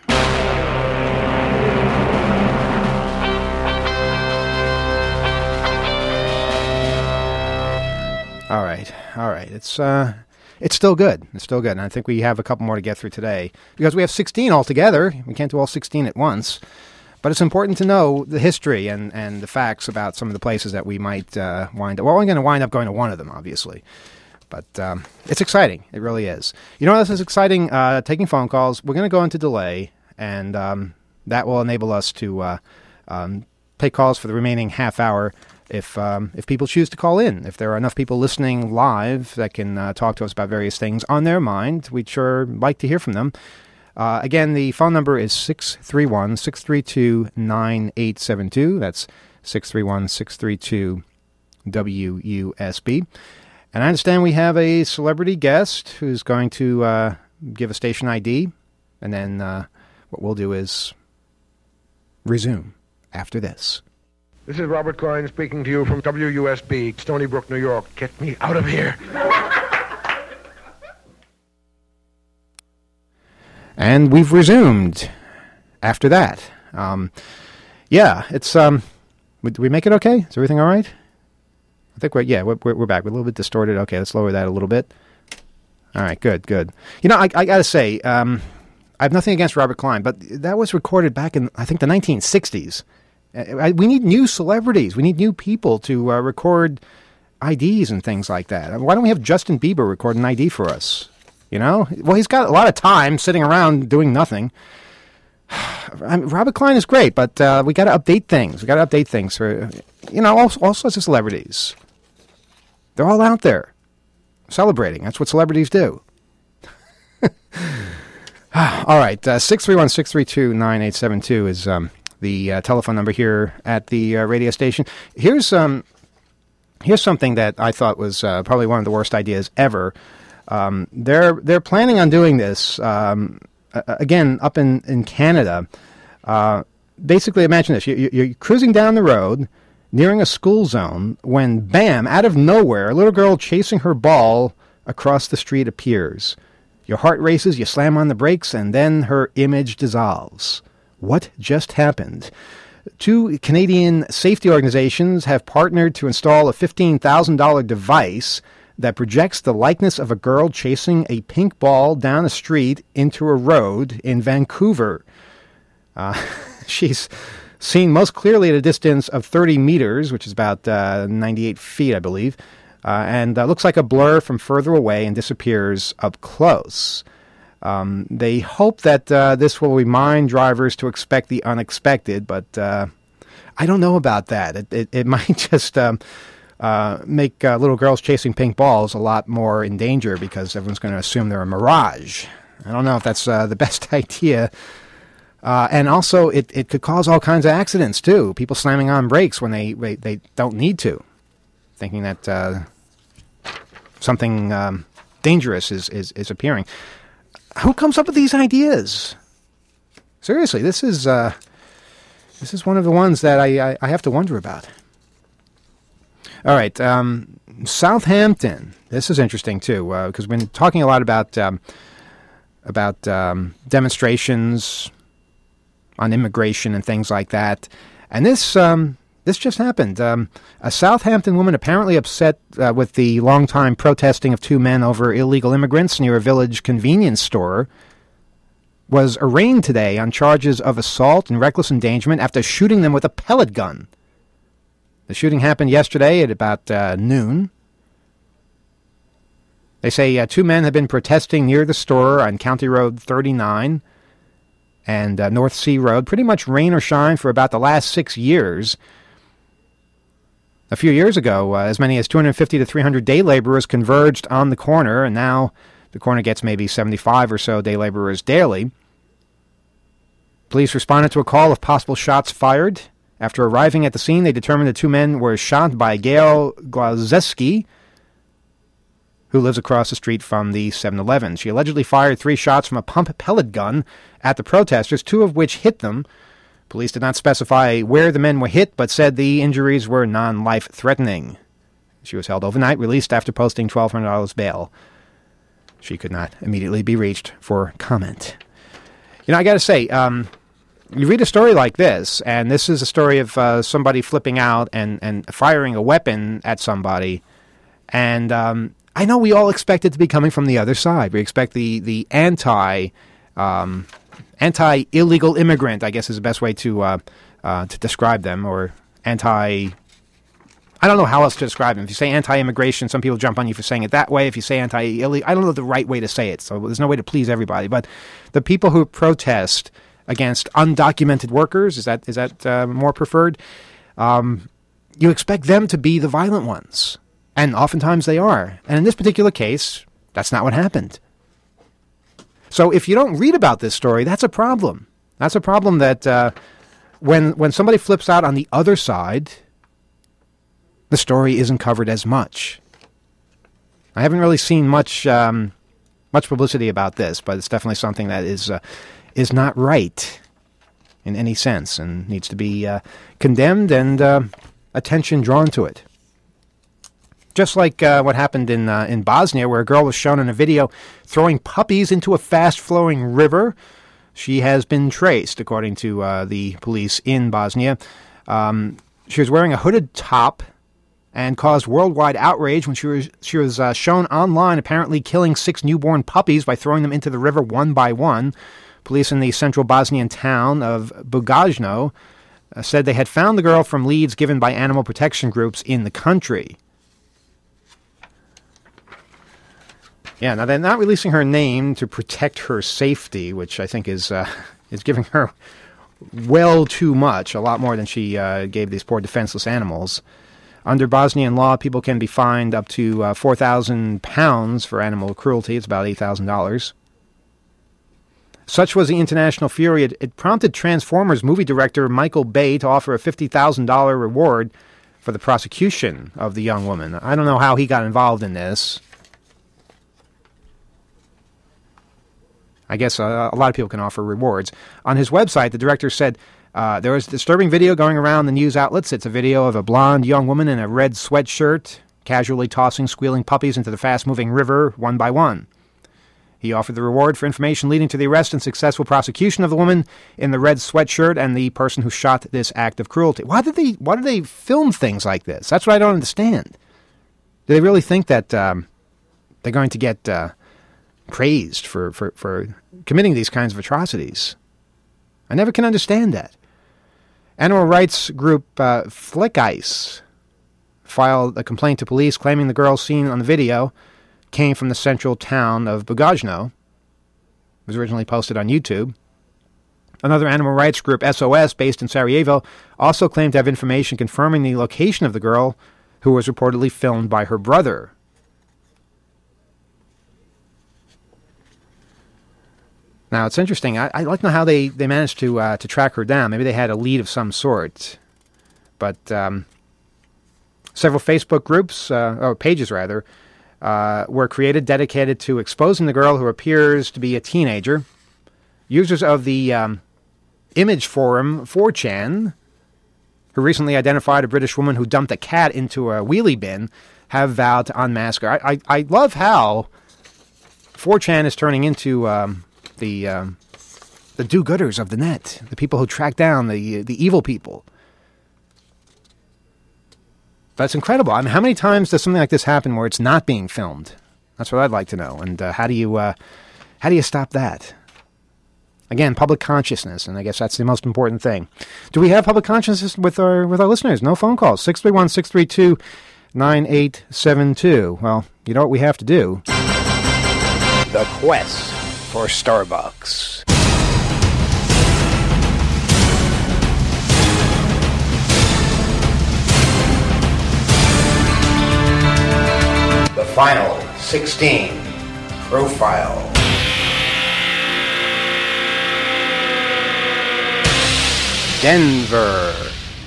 All right, all right. It's uh, it's still good. It's still good. And I think we have a couple more to get through today because we have sixteen altogether. We can't do all sixteen at once. But it's important to know the history and, and the facts about some of the places that we might uh, wind up. Well, we're going to wind up going to one of them, obviously. But um, it's exciting. It really is. You know what else is exciting? Uh, taking phone calls. We're going to go into delay, and um, that will enable us to uh, um, take calls for the remaining half hour if um, if people choose to call in. If there are enough people listening live that can uh, talk to us about various things on their mind, we'd sure like to hear from them. Uh, again, the phone number is six three one, six three two, nine eight seven two. That's six three one, six three two, W U S B. And I understand we have a celebrity guest who's going to uh, give a station I D, and then uh, what we'll do is resume after this. This is Robert Klein speaking to you from W U S B, Stony Brook, New York. Get me out of here. And we've resumed after that. Um, yeah, it's... Um, did we make it okay? Is everything all right? I think we're, yeah, we're, we're back. We're a little bit distorted. Okay, let's lower that a little bit. All right, good, good. You know, I, I got to say, um, I have nothing against Robert Klein, but that was recorded back in, I think, the nineteen sixties. Uh, we need new celebrities. We need new people to uh, record I Ds and things like that. Why don't we have Justin Bieber record an I D for us? You know? Well, he's got a lot of time sitting around doing nothing. I mean, Robert Klein is great, but uh, we got to update things. We got to update things for, you know, all, all sorts of celebrities. They're all out there celebrating. That's what celebrities do. All right, uh, six three one, six three two, nine eight seven two is um, the uh, telephone number here at the uh, radio station. Here's um, here's something that I thought was uh, probably one of the worst ideas ever. Um, they're they're planning on doing this um, uh, again up in in Canada. Uh, basically, imagine this: you, you're cruising down the road, nearing a school zone, when bam, out of nowhere, a little girl chasing her ball across the street appears. Your heart races, you slam on the brakes, and then her image dissolves. What just happened? Two Canadian safety organizations have partnered to install a fifteen thousand dollars device that projects the likeness of a girl chasing a pink ball down a street into a road in Vancouver. Uh, she's seen most clearly at a distance of thirty meters, which is about uh, ninety-eight feet, I believe, uh, and uh, looks like a blur from further away and disappears up close. Um, they hope that uh, this will remind drivers to expect the unexpected, but uh, I don't know about that. It, it, it might just um, uh, make uh, little girls chasing pink balls a lot more in danger because everyone's going to assume they're a mirage. I don't know if that's uh, the best idea. Uh, and also, it, it could cause all kinds of accidents, too. People slamming on brakes when they, they, they don't need to, thinking that uh, something um, dangerous is, is, is appearing. Who comes up with these ideas? Seriously, this is uh, this is one of the ones that I, I, I have to wonder about. All right, um, Southampton. This is interesting, too, because uh, we've been talking a lot about, um, about um, demonstrations on immigration and things like that. And this um, this just happened. Um, a Southampton woman apparently upset uh, with the long-time protesting of two men over illegal immigrants near a village convenience store was arraigned today on charges of assault and reckless endangerment after shooting them with a pellet gun. The shooting happened yesterday at about uh, noon. They say uh, two men have been protesting near the store on County Road thirty-nine and uh, North Sea Road, pretty much rain or shine for about the last six years. A few years ago, uh, as many as two hundred fifty to three hundred day laborers converged on the corner, and now the corner gets maybe seventy-five or so day laborers daily. Police responded to a call of possible shots fired. After arriving at the scene, they determined the two men were shot by Gail Glazeski, who lives across the street from the seven eleven. She allegedly fired three shots from a pump pellet gun at the protesters, two of which hit them. Police did not specify where the men were hit, but said the injuries were non-life-threatening. She was held overnight, released after posting twelve hundred dollars bail. She could not immediately be reached for comment. You know, I got to say, um, you read a story like this, and this is a story of uh, somebody flipping out and, and firing a weapon at somebody, and um, I know we all expect it to be coming from the other side. We expect the the anti um, anti illegal immigrant, I guess, is the best way to uh, uh, to describe them, or anti. I don't know how else to describe them. If you say anti-immigration, some people jump on you for saying it that way. If you say anti-illegal, I don't know the right way to say it. So there's no way to please everybody. But the people who protest against undocumented workers. Is that is that uh, more preferred? Um, you expect them to be the violent ones, and oftentimes they are. And in this particular case, that's not what happened. So if you don't read about this story, that's a problem. That's a problem that uh, when when somebody flips out on the other side, the story isn't covered as much. I haven't really seen much um, much publicity about this, but it's definitely something that is uh, is not right in any sense and needs to be uh, condemned and uh, attention drawn to it. Just like uh, what happened in uh, in Bosnia, where a girl was shown in a video throwing puppies into a fast-flowing river. She has been traced, according to uh, the police in Bosnia. Um, she was wearing a hooded top and caused worldwide outrage when she was she was uh, shown online apparently killing six newborn puppies by throwing them into the river one by one. Police in the central Bosnian town of Bugojno uh, said they had found the girl from leads given by animal protection groups in the country. Yeah, now they're not releasing her name to protect her safety, which I think is uh, is giving her well too much, a lot more than she uh, gave these poor defenseless animals. Under Bosnian law, people can be fined up to uh, four thousand pounds for animal cruelty. It's about eight thousand dollars. Such was the international fury, it, it prompted Transformers movie director Michael Bay to offer a fifty thousand dollars reward for the prosecution of the young woman. I don't know how he got involved in this. I guess uh, a lot of people can offer rewards. On his website, the director said, uh, there was a disturbing video going around the news outlets. It's a video of a blonde young woman in a red sweatshirt casually tossing squealing puppies into the fast-moving river one by one. He offered the reward for information leading to the arrest and successful prosecution of the woman in the red sweatshirt and the person who shot this act of cruelty. Why did they, why did they film things like this? That's what I don't understand. Do they really think that um, they're going to get... Uh, praised for, for, for committing these kinds of atrocities? I never can understand that. Animal rights group uh, Flick Ice filed a complaint to police claiming the girl seen on the video came from the central town of Bugojno. It was originally posted on YouTube. Another animal rights group, S O S, based in Sarajevo, also claimed to have information confirming the location of the girl, who was reportedly filmed by her brother. Now, it's interesting. I, I'd like to know how they, they managed to uh, to track her down. Maybe they had a lead of some sort. But um, several Facebook groups, uh, or pages rather, uh, were created dedicated to exposing the girl who appears to be a teenager. Users of the um, image forum four chan, who recently identified a British woman who dumped a cat into a wheelie bin, have vowed to unmask her. I, I, I love how four chan is turning into... Um, the um, the do-gooders of the net, the people who track down the the evil people. That's incredible. I mean, how many times does something like this happen where it's not being filmed? That's what I'd like to know. And uh, how do you uh, how do you stop that? Again, public consciousness, and I guess that's the most important thing. Do we have public consciousness with our with our listeners? No phone calls. six three one, six three two, nine eight seven two. Well, you know what we have to do. The quest for Starbucks. The final sixteen profile. Denver.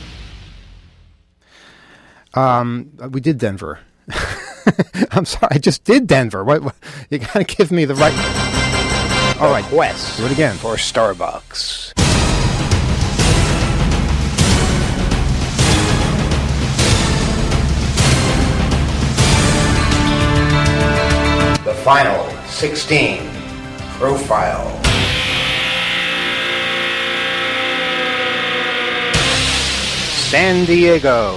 Um, we did Denver. I'm sorry, I just did Denver. What, what you gotta give me the right. All right, West. Do it again for Starbucks. The final sixteen profile. San Diego.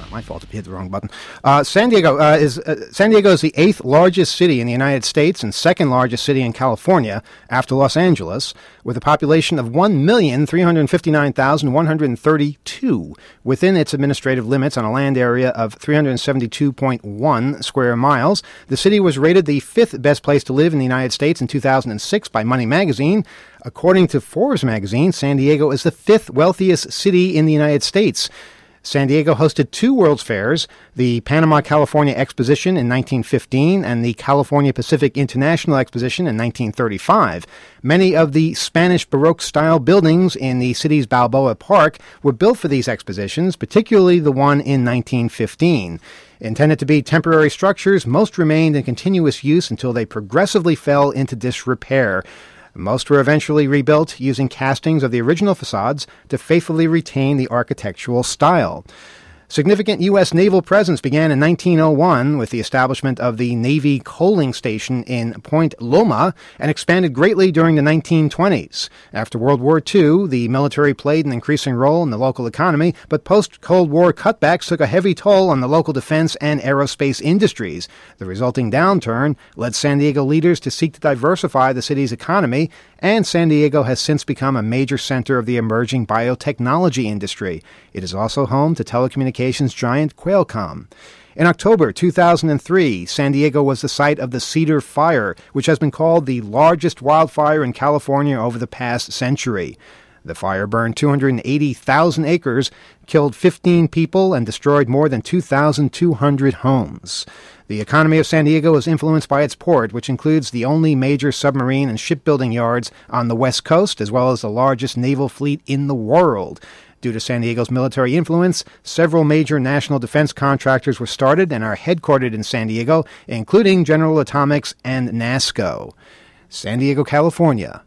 not my fault if you hit the wrong button. Uh, San Diego uh, is uh, San Diego is the eighth largest city in the United States and second largest city in California after Los Angeles, with a population of one million three hundred fifty-nine thousand one hundred thirty-two within its administrative limits on a land area of three hundred seventy-two point one square miles. The city was rated the fifth best place to live in the United States in two thousand six by Money Magazine. According to Forbes magazine, San Diego is the fifth wealthiest city in the United States. San Diego hosted two World's Fairs, the Panama California Exposition in nineteen fifteen and the California Pacific International Exposition in nineteen thirty-five. Many of the Spanish Baroque-style buildings in the city's Balboa Park were built for these expositions, particularly the one in nineteen fifteen. Intended to be temporary structures, most remained in continuous use until they progressively fell into disrepair. Most were eventually rebuilt using castings of the original facades to faithfully retain the architectural style. Significant U S naval presence began in nineteen oh one with the establishment of the Navy coaling station in Point Loma and expanded greatly during the nineteen twenties. After World War Two, the military played an increasing role in the local economy, but post-Cold War cutbacks took a heavy toll on the local defense and aerospace industries. The resulting downturn led San Diego leaders to seek to diversify the city's economy, and San Diego has since become a major center of the emerging biotechnology industry. It is also home to telecommunications giant Qualcomm. In October two thousand three, San Diego was the site of the Cedar Fire, which has been called the largest wildfire in California over the past century. The fire burned two hundred eighty thousand acres, killed fifteen people, and destroyed more than two thousand two hundred homes. The economy of San Diego is influenced by its port, which includes the only major submarine and shipbuilding yards on the West Coast, as well as the largest naval fleet in the world. Due to San Diego's military influence, several major national defense contractors were started and are headquartered in San Diego, including General Atomics and NASCO. San Diego, California,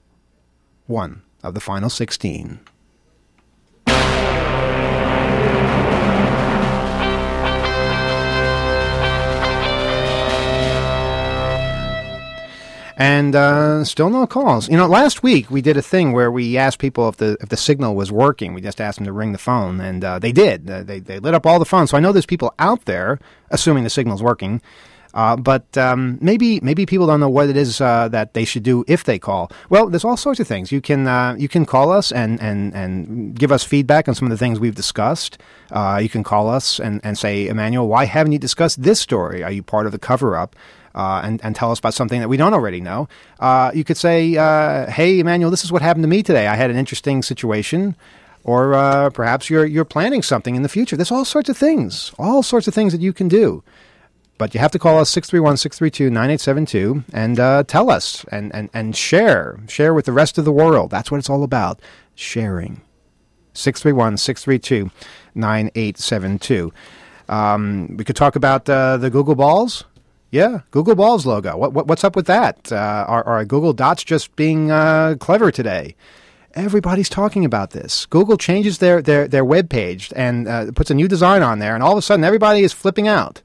one of the final sixteen. And uh, still no calls. You know, last week we did a thing where we asked people if the if the signal was working. We just asked them to ring the phone, and uh, they did. Uh, they they lit up all the phones. So I know there's people out there, assuming the signal's working. Uh, but um, maybe maybe people don't know what it is uh, that they should do if they call. Well, there's all sorts of things. You can uh, you can call us and, and, and give us feedback on some of the things we've discussed. Uh, you can call us and, and say, Emmanuel, why haven't you discussed this story? Are you part of the cover-up? Uh, and, and tell us about something that we don't already know. Uh, you could say, uh, hey, Emmanuel, this is what happened to me today. I had an interesting situation. Or uh, perhaps you're you're planning something in the future. There's all sorts of things, all sorts of things that you can do. But you have to call us six three one, six three two, nine eight seven two and uh, tell us and, and, and share. Share with the rest of the world. That's what it's all about, sharing. six three one, six three two, nine eight seven two. Um, we could talk about uh, the Google Balls. Yeah, Google Balls logo. What, what what's up with that? Uh, are, are Google Dots just being uh, clever today? Everybody's talking about this. Google changes their their their web page and uh, puts a new design on there, and all of a sudden everybody is flipping out.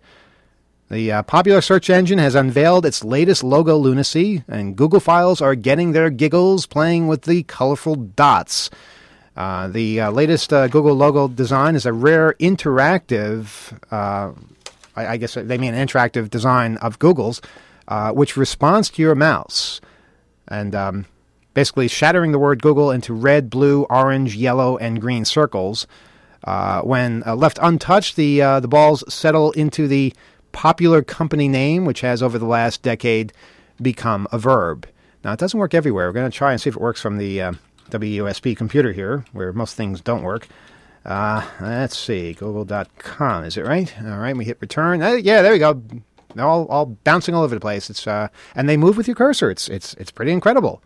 The uh, popular search engine has unveiled its latest logo lunacy, and Google files are getting their giggles playing with the colorful dots. Uh, the uh, latest uh, Google logo design is a rare interactive. Uh, I, I guess they mean an interactive design of Google's, uh, which responds to your mouse, and um, basically shattering the word Google into red, blue, orange, yellow, and green circles. Uh, when uh, left untouched, the uh, the balls settle into the popular company name, which has over the last decade become a verb. Now, it doesn't work everywhere. We're going to try and see if it works from the uh, W U S B computer here, where most things don't work. Uh, let's see, google dot com, is it right? All right, we hit return. Uh, yeah, there we go. They're all, all bouncing all over the place. It's uh, and they move with your cursor. It's it's it's pretty incredible.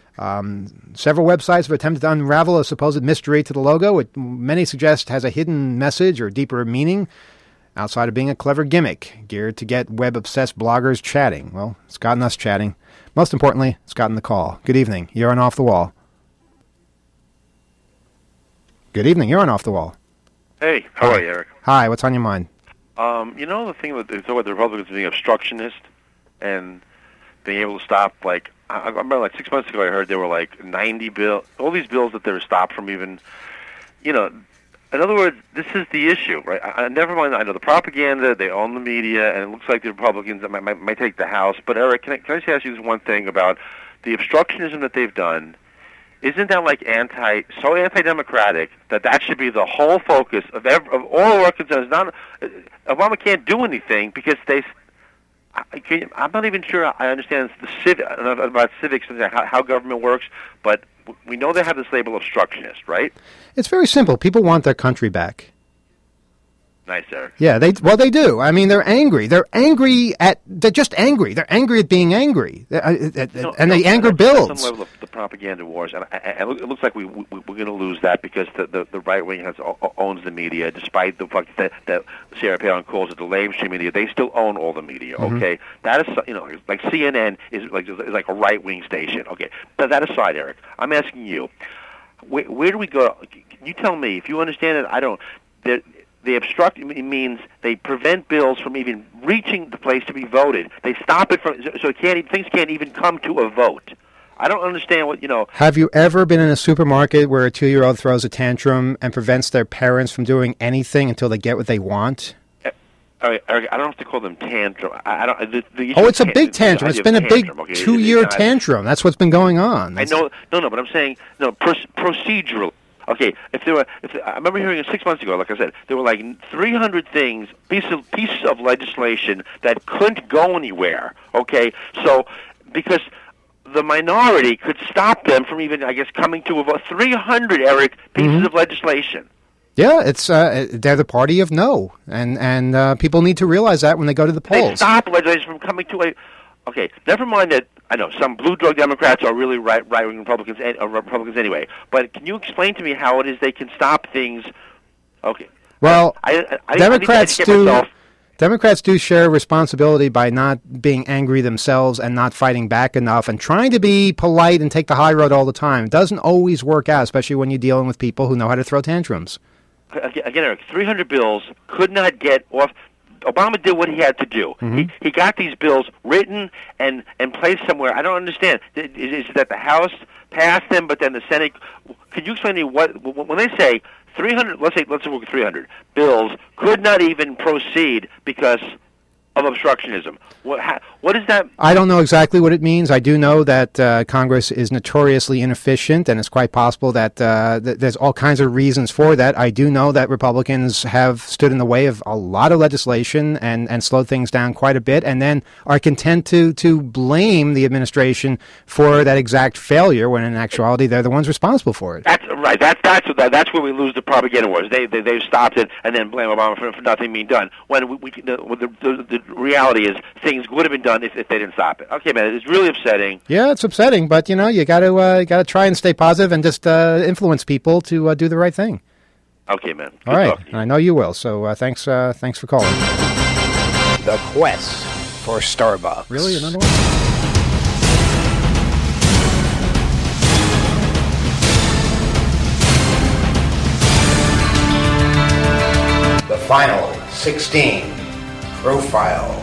Um, several websites have attempted to unravel a supposed mystery to the logo, which many suggest has a hidden message or deeper meaning outside of being a clever gimmick geared to get web-obsessed bloggers chatting. Well, it's gotten us chatting. Most importantly, it's gotten the call. Good evening. You're on Off the Wall. Good evening. You're on Off the Wall. Hey, how Hi. are you, Eric? Hi. What's on your mind? Um, you know the thing with, it's with the Republicans being obstructionist and being able to stop, like, I, I remember like six months ago I heard there were like ninety bills, all these bills that they were stopped from even, you know, In other words, this is the issue, right? I, I, never mind, I know the propaganda, they own the media, and it looks like the Republicans might, might, might take the House. But, Eric, can I, can I just ask you this one thing about the obstructionism that they've done? Isn't that like anti, so anti-democratic that that should be the whole focus of every, of all our concerns? Not Obama can't do anything because they. I, I'm not even sure I understand the civic about civics and how, how government works, but we know they have this label obstructionist, right? It's very simple. People want their country back. Nice, Eric. Yeah, they well they do. I mean, they're angry. They're angry at. They're just angry. They're angry at being angry, uh, no, and no, the anger builds. On the level of the propaganda wars, and, and it looks like we, we we're going to lose that because the the, the right wing has owns the media, despite the fact that, that Sarah Palin calls it the mainstream media. They still own all the media. Mm-hmm. Okay, that is, you know, like C N N is like is like a right wing station. Okay, but that aside, Eric, I'm asking you, where, where do we go? You tell me if you understand it. I don't. There, They obstruct means they prevent bills from even reaching the place to be voted. They stop it from so it can't things can't even come to a vote. I don't understand what you know. Have you ever been in a supermarket where a two-year-old throws a tantrum and prevents their parents from doing anything until they get what they want? Uh, I don't have to call them tantrum. I, I don't. The, the oh, it's a big tantrum. It's been a big okay? two-year tantrum. That's what's been going on. That's... I know. No, no, but I'm saying no procedural. Okay, if there were, if I remember hearing it six months ago, like I said, there were like three hundred things, pieces of, pieces of legislation that couldn't go anywhere. Okay, so because the minority could stop them from even, I guess, coming to a vote. three hundred, Eric, pieces mm-hmm. of legislation. Yeah, it's uh, they're the party of no, and and uh, people need to realize that when they go to the polls. They stop legislation from coming to a. Okay, never mind that. I know some blue drug Democrats are really right, right-wing Republicans, or Republicans anyway. But can you explain to me how it is they can stop things? Okay. Well, I, I, Democrats I do. Myself. Democrats do share responsibility by not being angry themselves and not fighting back enough and trying to be polite and take the high road all the time. It doesn't always work out, especially when you're dealing with people who know how to throw tantrums. Again, Eric, three hundred bills could not get off. Obama did what he had to do. Mm-hmm. He he got these bills written and, and placed somewhere. I don't understand. Is, is it that the House passed them, but then the Senate? Could you explain to me what when they say three hundred? Let's say let's work three hundred bills could not even proceed because of obstructionism. What how, what is that? I don't know exactly what it means. I do know that uh, Congress is notoriously inefficient, and it's quite possible that uh, th- there's all kinds of reasons for that. I do know that Republicans have stood in the way of a lot of legislation and, and slowed things down quite a bit, and then are content to to blame the administration for that exact failure, when in actuality they're the ones responsible for it. That's right. That's that's that's where we lose the propaganda wars. They they they've stopped it and then blame Obama for, for nothing being done. When we, we the, the, the reality is things would have been done if, if they didn't stop it. Okay, man, it's really upsetting. Yeah, it's upsetting, but you know, you got to uh, got to try and stay positive and just uh, influence people to uh, do the right thing. Okay, man. Good All right, I know you will. So uh, thanks, uh, thanks for calling. The quest for Starbucks. Really, another one? The final sixteen. Profile.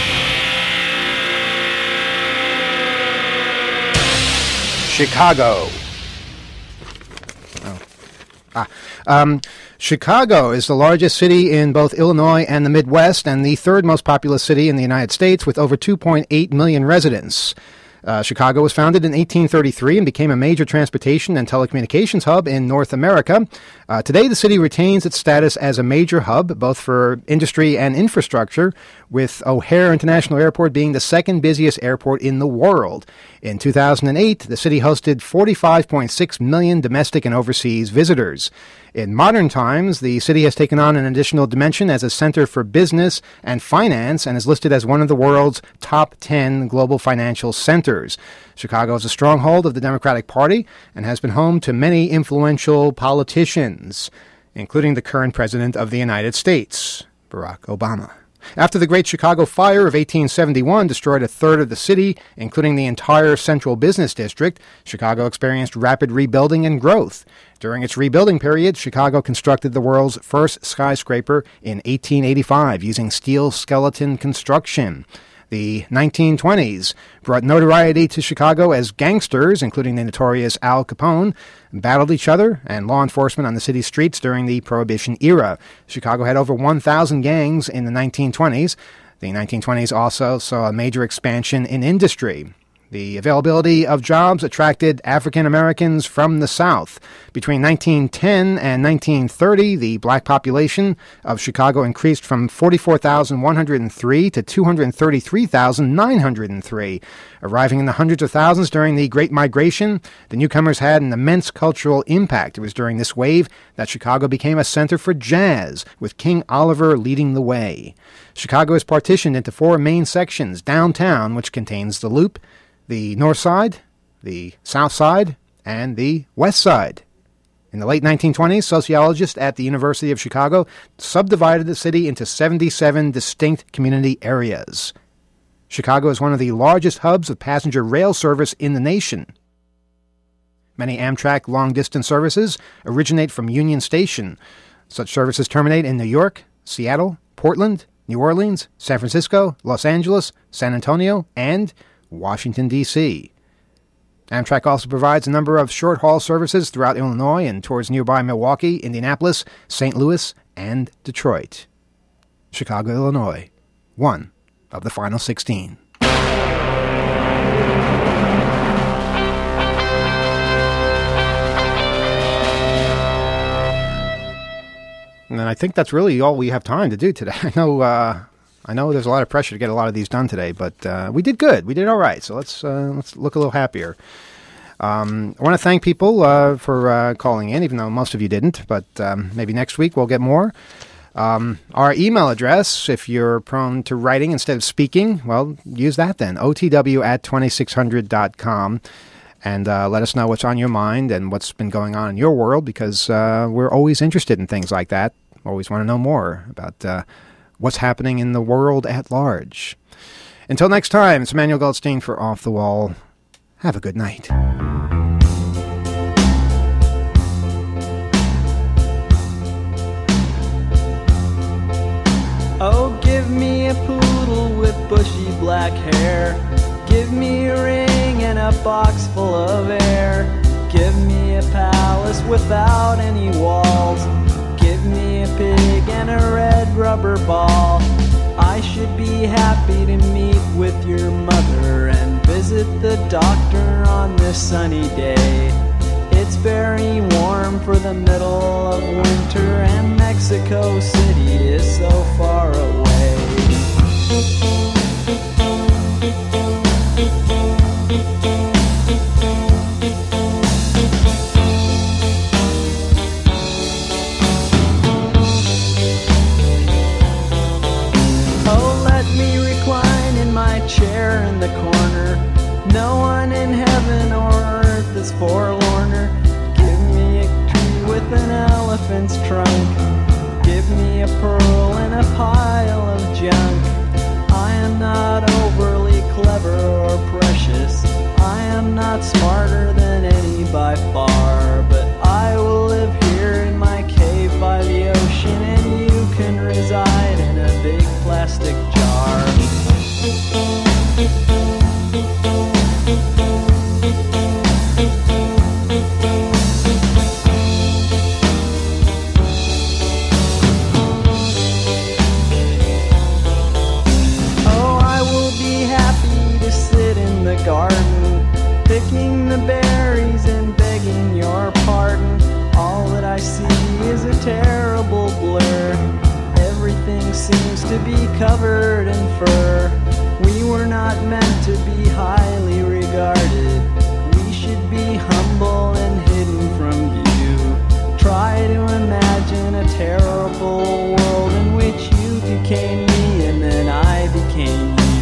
Chicago. Oh. Ah. Um, Chicago is the largest city in both Illinois and the Midwest, and the third most populous city in the United States, with over two point eight million residents. Uh, Chicago was founded in eighteen thirty-three and became a major transportation and telecommunications hub in North America. Uh, today, the city retains its status as a major hub, both for industry and infrastructure, with O'Hare International Airport being the second busiest airport in the world. In two thousand eight, the city hosted forty-five point six million domestic and overseas visitors. In modern times, the city has taken on an additional dimension as a center for business and finance and is listed as one of the world's top ten global financial centers. Chicago is a stronghold of the Democratic Party and has been home to many influential politicians, including the current president of the United States, Barack Obama. After the Great Chicago Fire of eighteen seventy-one destroyed a third of the city, including the entire central business district, Chicago experienced rapid rebuilding and growth. During its rebuilding period, Chicago constructed the world's first skyscraper in eighteen eighty-five using steel skeleton construction. The nineteen twenties brought notoriety to Chicago as gangsters, including the notorious Al Capone, battled each other and law enforcement on the city's streets during the Prohibition era. Chicago had over one thousand gangs in the nineteen twenties. The nineteen twenties also saw a major expansion in industry. The availability of jobs attracted African Americans from the South. Between nineteen ten and nineteen thirty, the black population of Chicago increased from forty-four thousand one hundred three to two hundred thirty-three thousand nine hundred three. Arriving in the hundreds of thousands during the Great Migration, the newcomers had an immense cultural impact. It was during this wave that Chicago became a center for jazz, with King Oliver leading the way. Chicago is partitioned into four main sections: downtown, which contains the Loop, the North Side, the South Side, and the West Side. In the late nineteen twenties, sociologists at the University of Chicago subdivided the city into seventy-seven distinct community areas. Chicago is one of the largest hubs of passenger rail service in the nation. Many Amtrak long-distance services originate from Union Station. Such services terminate in New York, Seattle, Portland, New Orleans, San Francisco, Los Angeles, San Antonio, and Washington, D C Amtrak also provides a number of short-haul services throughout Illinois and towards nearby Milwaukee, Indianapolis, Saint Louis, and Detroit. Chicago, Illinois, one of the final sixteen. And I think that's really all we have time to do today. I know uh, I know there's a lot of pressure to get a lot of these done today, but uh, we did good. We did all right. So let's uh, let's look a little happier. Um, I want to thank people uh, for uh, calling in, even though most of you didn't. But um, maybe next week we'll get more. Um, our email address, if you're prone to writing instead of speaking, well, use that then. O T W at twenty-six hundred dot com. And uh, let us know what's on your mind and what's been going on in your world, because uh, we're always interested in things like that. Always want to know more about uh, what's happening in the world at large. Until next time, it's Emmanuel Goldstein for Off the Wall. Have a good night. Oh, give me a poodle with bushy black hair. Give me a ring and a box full of air. Give me a palace without any walls. Give me a pig and a red rubber ball. I should be happy to meet with your mother and visit the doctor on this sunny day. It's very warm for the middle of winter, and Mexico City is so far away. Oh, let me recline in my chair in the corner. No one in heaven or earth is forlorner. Give me a tree with an elephant's trunk. Give me a pearl in a pile of junk. I am not overly clever or precious. I am not smarter than any by far. But I will live here in my cave by the ocean, and you can reside in a big plastic jar. Garden, picking the berries and begging your pardon. All that I see is a terrible blur. Everything seems to be covered in fur. We were not meant to be highly regarded. We should be humble and hidden from view. Try to imagine a terrible world in which you became me and then I became you.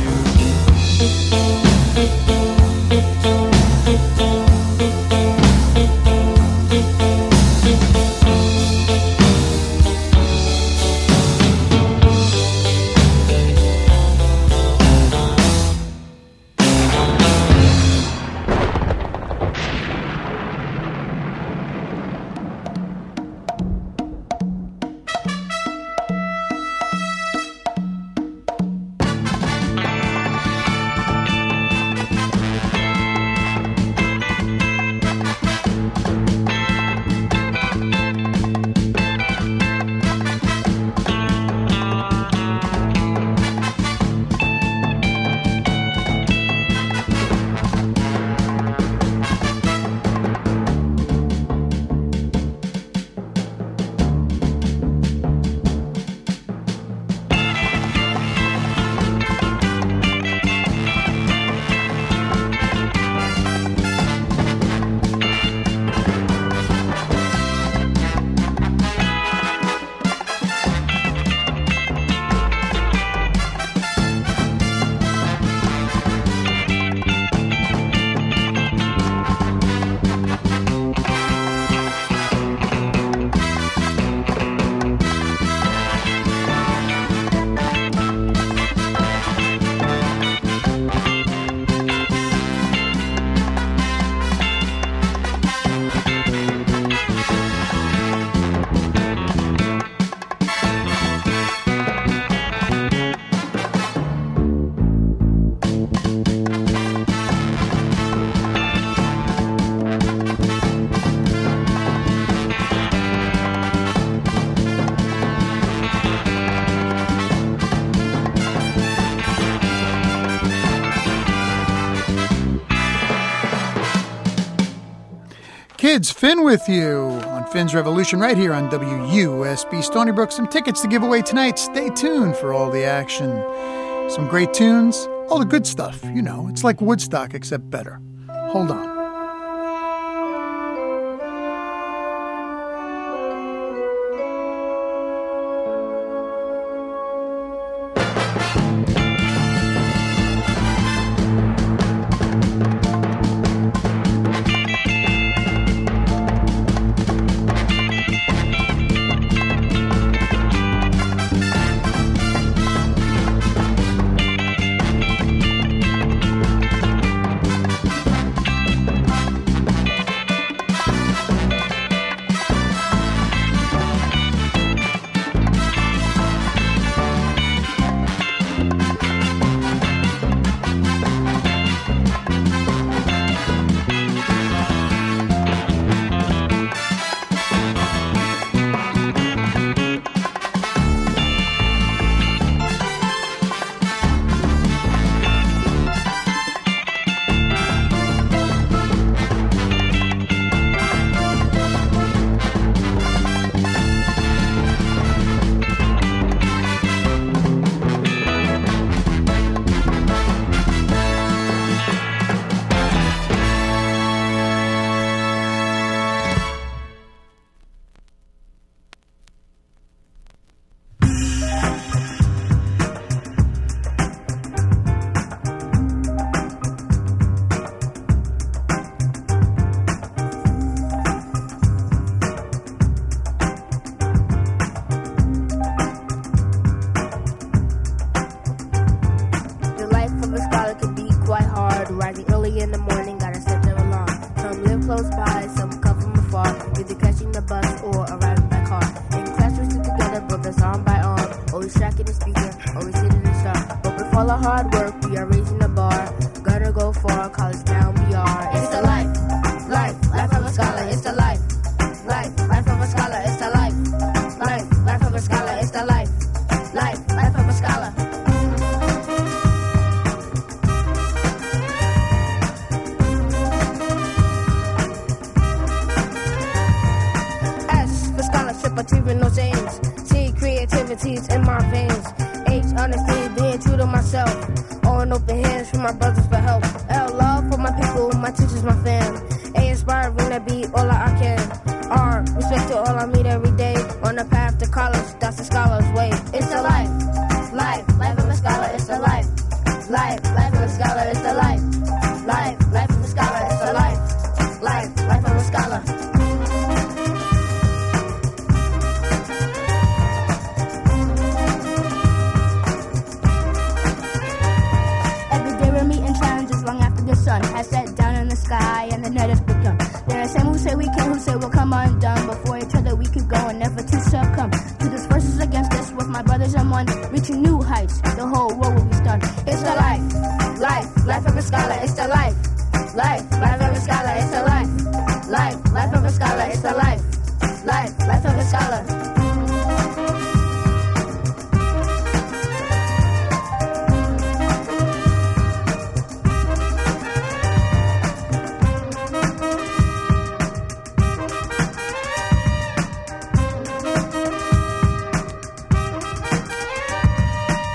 kids, Finn with you on Finn's Revolution right here on W U S B Stony Brook. Some tickets to give away tonight. Stay tuned for all the action. Some great tunes, all the good stuff. You know, it's like Woodstock except better. Hold on.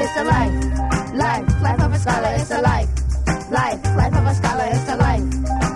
Life, life of a scholar, it's a life. Life, life of a scholar, it's a life.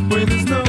where there's no